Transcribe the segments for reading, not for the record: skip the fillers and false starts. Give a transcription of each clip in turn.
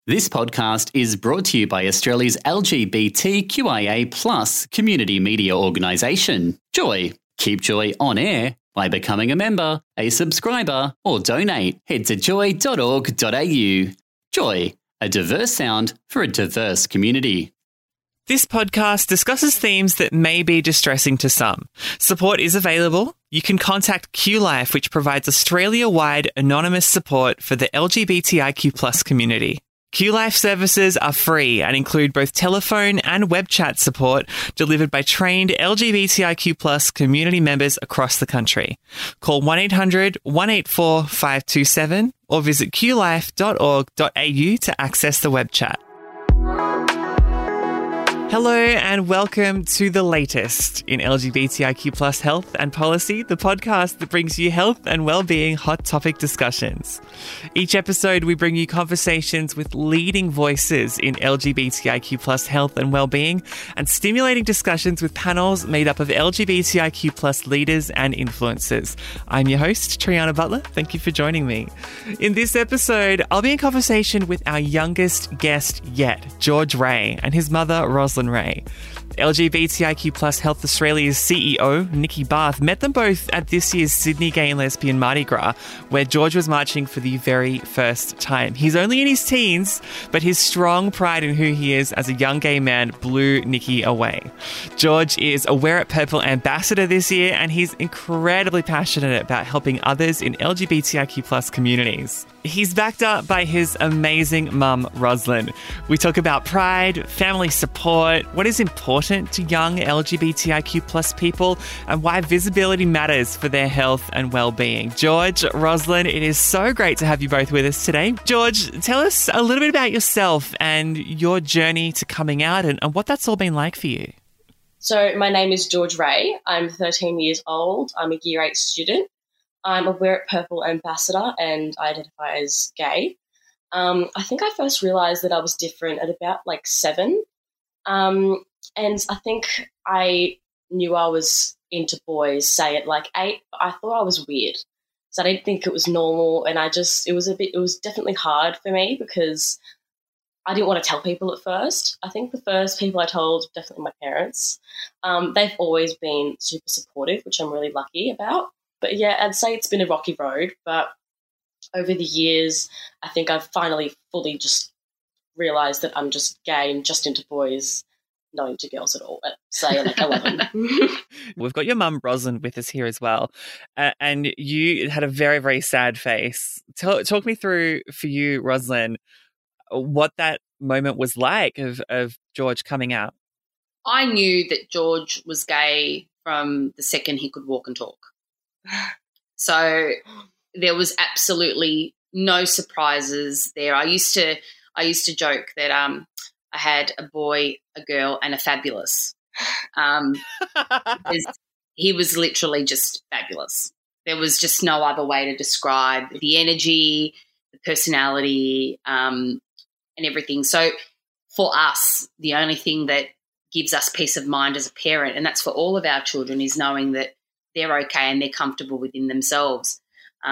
This podcast is brought to you by Australia's LGBTQIA+ community media organisation, Joy. Keep Joy on air by becoming a member, a subscriber, or donate. Head to joy.org.au. Joy, a diverse sound for a diverse community. This podcast discusses themes that may be distressing to some. Support is available. You can contact QLife, which provides Australia-wide anonymous support for the LGBTIQ+ community. QLife services are free and include both telephone and web chat support delivered by trained LGBTIQ+ community members across the country. Call 1-800-184-527 or visit qlife.org.au to access the web chat. Hello and welcome to the latest in LGBTIQ+ health and policy, the podcast that brings you health and well-being hot topic discussions. Each episode we bring you conversations with leading voices in LGBTIQ+ health and well-being and stimulating discussions with panels made up of LGBTIQ+ leaders and influencers. I'm your host, Triana Butler. Thank you for joining me. In this episode, I'll be in conversation with our youngest guest yet, George Ray, and his mother, Rosalind Ray. LGBTIQ+ Health Australia's CEO, Nikki Barth, met them both at this year's Sydney Gay and Lesbian Mardi Gras, where George was marching for the very first time. He's only in his teens, but his strong pride in who he is as a young gay man blew Nikki away. George is a Wear It Purple ambassador this year, and he's incredibly passionate about helping others in LGBTIQ+ communities. He's backed up by his amazing mum, Rosalind. We talk about pride, family support, what is important to young LGBTIQ+ people, and why visibility matters for their health and well-being. George, Rosalind, it is so great to have you both with us today. George, tell us a little bit about yourself and your journey to coming out and what that's all been like for you. So my name is George Ray. I'm 13 years old. I'm a Year 8 student. I'm a Wear It Purple ambassador and I identify as gay. I think I first realised that I was different at about 7. And I think I knew I was into boys, say at 8. I thought I was weird. So I didn't think it was normal, and it was definitely hard for me because I didn't want to tell people at first. I think the first people I told, definitely my parents. They've always been super supportive, which I'm really lucky about. But yeah, I'd say it's been a rocky road, but over the years, I think I've finally fully just realised that I'm just gay and just into boys, not into girls at all at, say, 11. We've got your mum, Rosalind, with us here as well, and you had a very, very sad face. Talk me through, for you, Rosalind, what that moment was like of George coming out. I knew that George was gay from the second he could walk and talk. So there was absolutely no surprises there. I used to joke that I had a boy, a girl, and a fabulous. He was literally just fabulous. There was just no other way to describe the energy, the personality, and everything. So for us, the only thing that gives us peace of mind as a parent, and that's for all of our children, is knowing that they're okay and they're comfortable within themselves.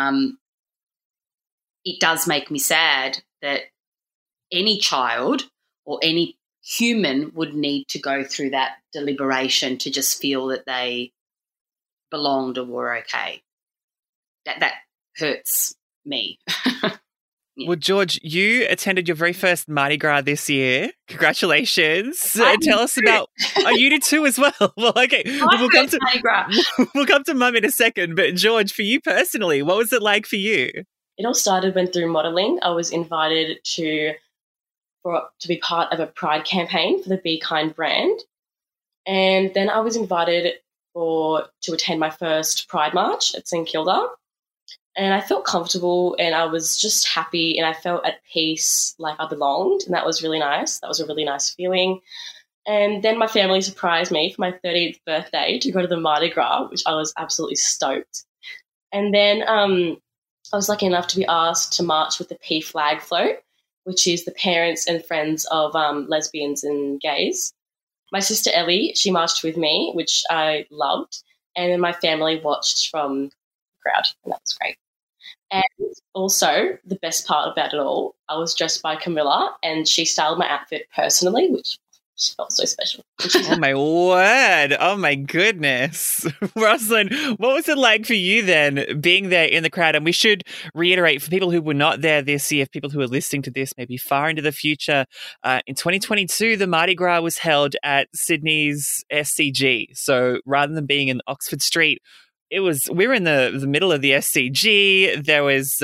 It does make me sad that any child or any human would need to go through that deliberation to just feel that they belonged or were okay. That hurts me. Well, George, you attended your very first Mardi Gras this year. Congratulations. Tell us about... Oh, you did too as well. Well, okay. We'll come to Mum in a second. But, George, for you personally, what was it like for you? It all started when, through modelling, I was invited to be part of a Pride campaign for the Be Kind brand. And then I was invited to attend my first Pride March at St Kilda. And I felt comfortable and I was just happy and I felt at peace, like I belonged, and that was really nice. That was a really nice feeling. And then my family surprised me for my 30th birthday to go to the Mardi Gras, which I was absolutely stoked. And then I was lucky enough to be asked to march with the P Flag Float, which is the parents and friends of lesbians and gays. My sister Ellie, she marched with me, which I loved. And then my family watched from the crowd, and that was great. And also, the best part about it all, I was dressed by Camilla and she styled my outfit personally, which felt so special. Oh, my word. Oh, my goodness. Rosalind, what was it like for you then, being there in the crowd? And we should reiterate for people who were not there this year, people who are listening to this maybe far into the future, in 2022, the Mardi Gras was held at Sydney's SCG. So rather than being in Oxford Street, we were in the middle of the SCG. There was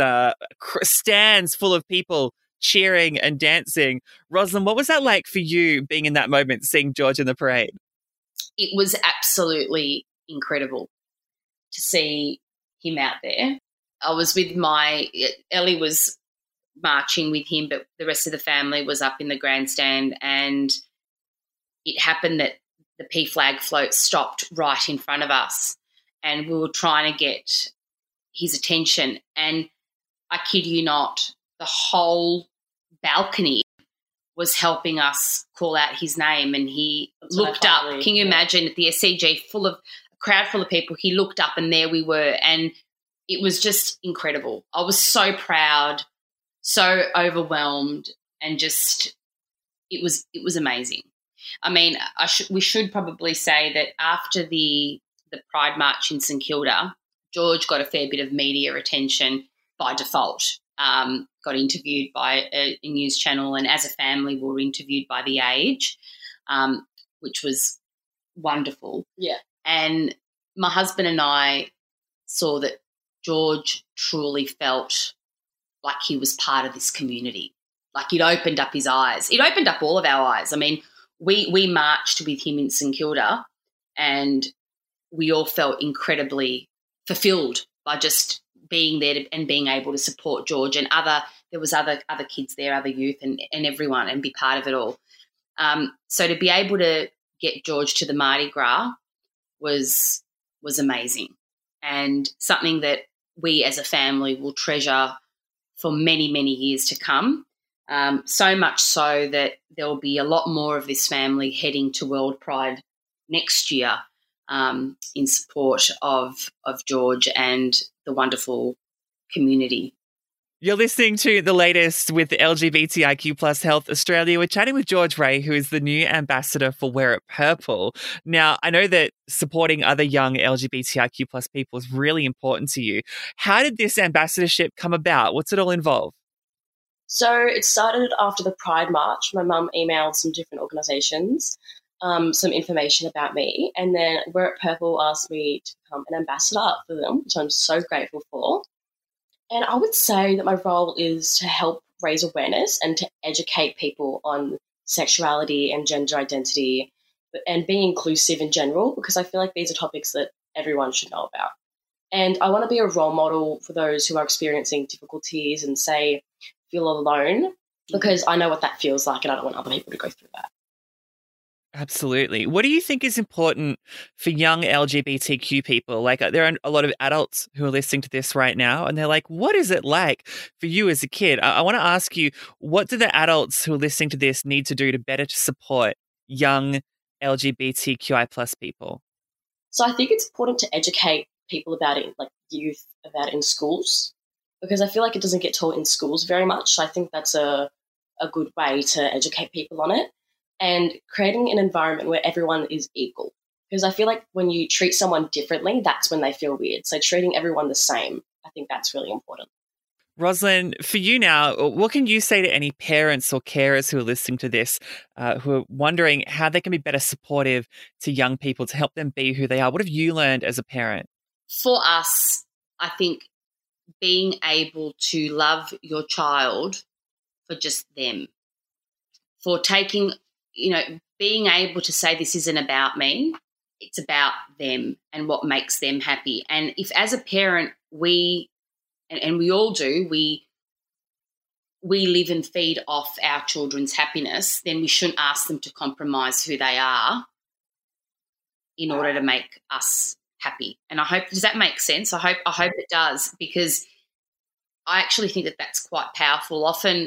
stands full of people cheering and dancing. Rosalind, what was that like for you being in that moment, seeing George in the parade? It was absolutely incredible to see him out there. I was with Ellie was marching with him, but the rest of the family was up in the grandstand, and it happened that the P flag float stopped right in front of us, and we were trying to get his attention. And I kid you not, the whole balcony was helping us call out his name, and he looked up. Can you imagine at the SCG, a crowd full of people, he looked up and there we were, and it was just incredible. I was so proud, so overwhelmed, and just it was amazing. I mean, we should probably say that after the Pride March in St Kilda, George got a fair bit of media attention by default. Got interviewed by a news channel, and as a family we were interviewed by The Age, which was wonderful. Yeah. And my husband and I saw that George truly felt like he was part of this community. Like it opened up his eyes. It opened up all of our eyes. I mean, we marched with him in St Kilda, and we all felt incredibly fulfilled by just being there and being able to support George, and there was other kids there, other youth, and everyone, and be part of it all. So to be able to get George to the Mardi Gras was amazing, and something that we as a family will treasure for many, many years to come. So much so that there will be a lot more of this family heading to World Pride next year, in support of George and the wonderful community. You're listening to the latest with LGBTIQ plus Health Australia. We're chatting with George Ray, who is the new ambassador for Wear It Purple. Now, I know that supporting other young LGBTIQ plus people is really important to you. How did this ambassadorship come about? What's it all involve? So it started after the Pride March. My mum emailed some different organisations, some information about me, and then Wear It Purple asked me to become an ambassador for them, which I'm so grateful for. And I would say that my role is to help raise awareness and to educate people on sexuality and gender identity and being inclusive in general, because I feel like these are topics that everyone should know about. And I want to be a role model for those who are experiencing difficulties and feel alone, because I know what that feels like and I don't want other people to go through that. Absolutely. What do you think is important for young LGBTQ people? Like, there are a lot of adults who are listening to this right now, and they're like, what is it like for you as a kid? I want to ask you, what do the adults who are listening to this need to do to better support young LGBTQI plus people? So I think it's important to educate people about it, like youth, about it in schools, because I feel like it doesn't get taught in schools very much. So I think that's a good way to educate people on it. And creating an environment where everyone is equal. Because I feel like when you treat someone differently, that's when they feel weird. So treating everyone the same, I think that's really important. Rosalind, for you now, what can you say to any parents or carers who are listening to this, who are wondering how they can be better supportive to young people to help them be who they are? What have you learned as a parent? For us, I think being able to love your child for just them, for taking, being able to say this isn't about me, it's about them and what makes them happy. And if as a parent and we all do, we live and feed off our children's happiness, then we shouldn't ask them to compromise who they are in order to make us happy. And does that make sense? I hope it does, because I actually think that that's quite powerful. Often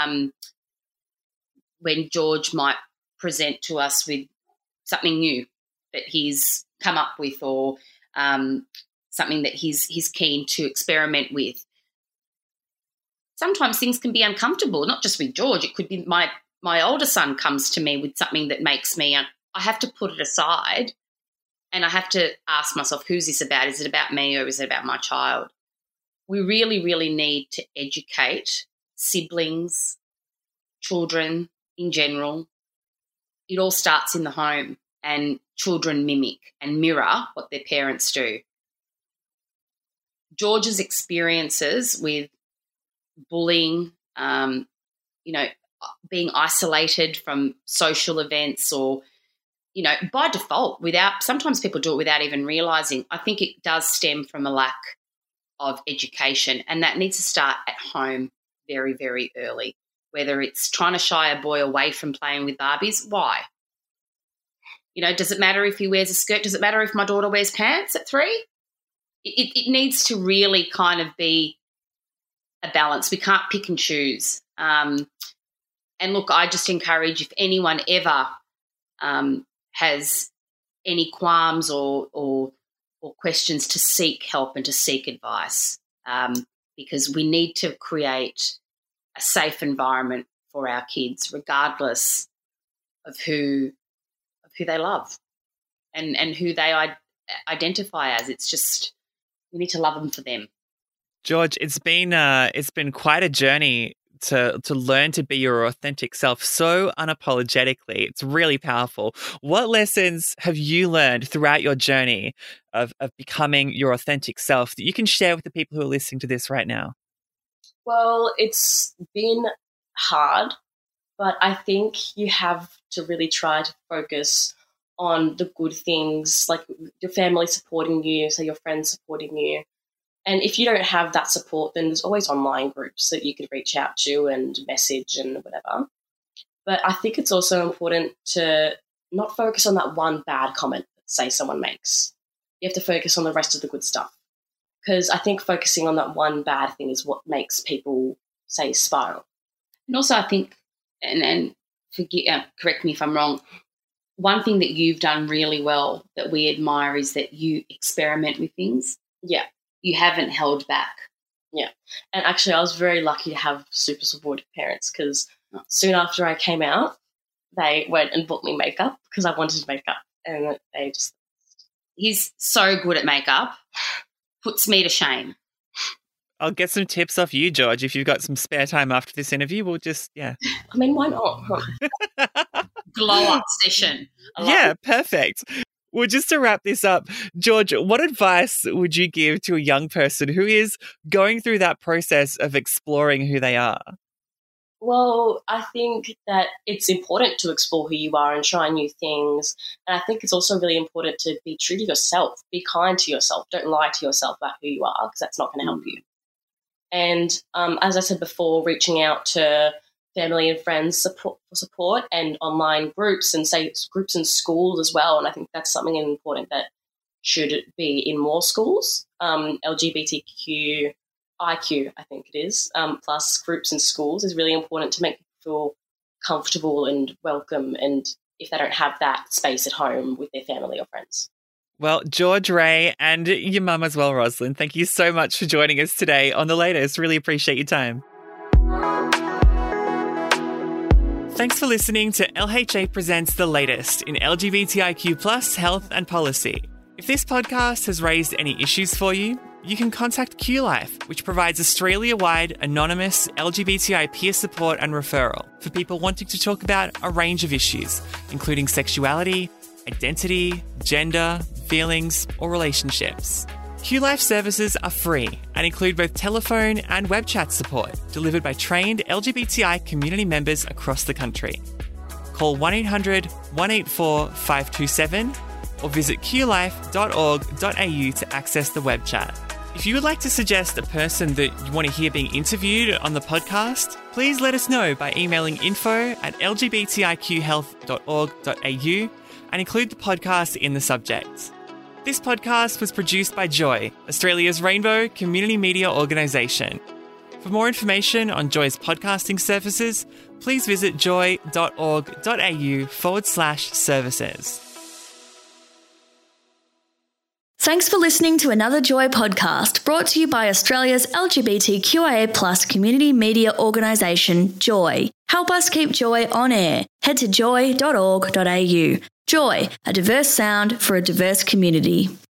when George might present to us with something new that he's come up with, or something that he's keen to experiment with, sometimes things can be uncomfortable, not just with George. It could be my older son comes to me with something that makes me, I have to put it aside and I have to ask myself, who's this about? Is it about me or is it about my child? We really, really need to educate siblings, children in general. It all starts in the home, and children mimic and mirror what their parents do. George's experiences with bullying, being isolated from social events or, by default, sometimes people do it without even realising. I think it does stem from a lack of education, and that needs to start at home very, very early. Whether it's trying to shy a boy away from playing with Barbies, why? Does it matter if he wears a skirt? Does it matter if my daughter wears pants at 3? It needs to really kind of be a balance. We can't pick and choose. And look, I just encourage, if anyone ever has any qualms or questions, to seek help and to seek advice, because we need to create a safe environment for our kids, regardless of who they love and who they identify as. It's just, we need to love them for them. George, it's been quite a journey to learn to be your authentic self so unapologetically. It's really powerful. What lessons have you learned throughout your journey of becoming your authentic self that you can share with the people who are listening to this right now? Well, it's been hard, but I think you have to really try to focus on the good things, like your family supporting you, so your friends supporting you. And if you don't have that support, then there's always online groups that you could reach out to and message and whatever. But I think it's also important to not focus on that one bad comment that, say, someone makes. You have to focus on the rest of the good stuff. Because I think focusing on that one bad thing is what makes people, say, spiral. And also I think, and correct me if I'm wrong, one thing that you've done really well that we admire is that you experiment with things. Yeah. You haven't held back. Yeah. And actually I was very lucky to have super supportive parents, because soon after I came out, they went and bought me makeup because I wanted makeup. And they just... He's so good at makeup. Puts me to shame. I'll get some tips off you, George. If you've got some spare time after this interview, we'll just, I mean, why not? Glow-up session. Yeah, perfect. Well, just to wrap this up, George, what advice would you give to a young person who is going through that process of exploring who they are? Well, I think that it's important to explore who you are and try new things. And I think it's also really important to be true to yourself. Be kind to yourself. Don't lie to yourself about who you are, because that's not going to help you. And as I said before, reaching out to family and friends for support and online groups, and say groups in schools as well. And I think that's something important that should be in more schools. LGBTQ IQ, I think it is, plus groups in schools is really important to make people feel comfortable and welcome, and if they don't have that space at home with their family or friends. Well, George Ray and your mum as well, Rosalind, thank you so much for joining us today on The Latest. Really appreciate your time. Thanks for listening to LHA Presents The Latest in LGBTIQ+ health and policy. If this podcast has raised any issues for you, you can contact QLife, which provides Australia-wide anonymous LGBTI peer support and referral for people wanting to talk about a range of issues, including sexuality, identity, gender, feelings, or relationships. QLife services are free and include both telephone and web chat support delivered by trained LGBTI community members across the country. Call 1-800-184-527 or visit qlife.org.au to access the web chat. If you would like to suggest a person that you want to hear being interviewed on the podcast, please let us know by emailing info@lgbtiqhealth.org.au and include the podcast in the subject. This podcast was produced by Joy, Australia's Rainbow Community Media Organisation. For more information on Joy's podcasting services, please visit joy.org.au/services. Thanks for listening to another Joy podcast brought to you by Australia's LGBTQIA+ community media organisation, Joy. Help us keep Joy on air. Head to joy.org.au. Joy, a diverse sound for a diverse community.